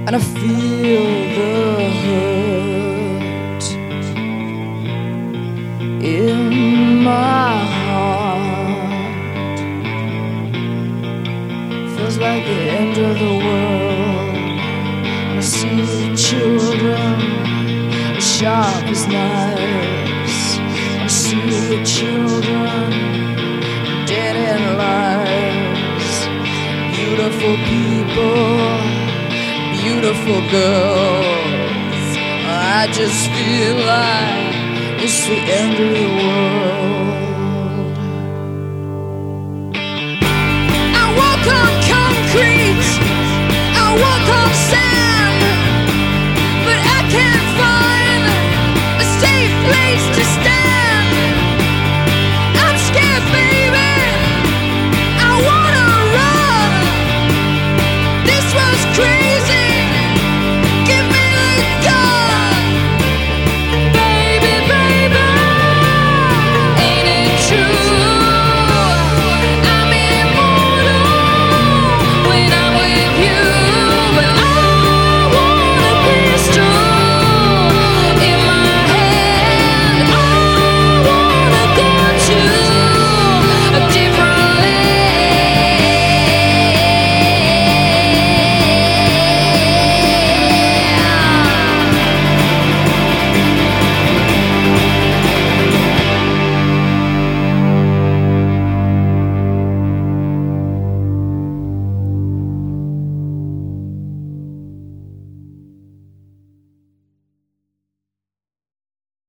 and I feel the hurt in my heart. Feels like the end of the world. I see children as sharp as knives. I see children dead in lives. Beautiful people, beautiful girls. I just feel like it's the end of the world. I walk on concrete, I walk on sand, but I can't find a safe place to stand. I'm scared, baby, I wanna run. This was crazy.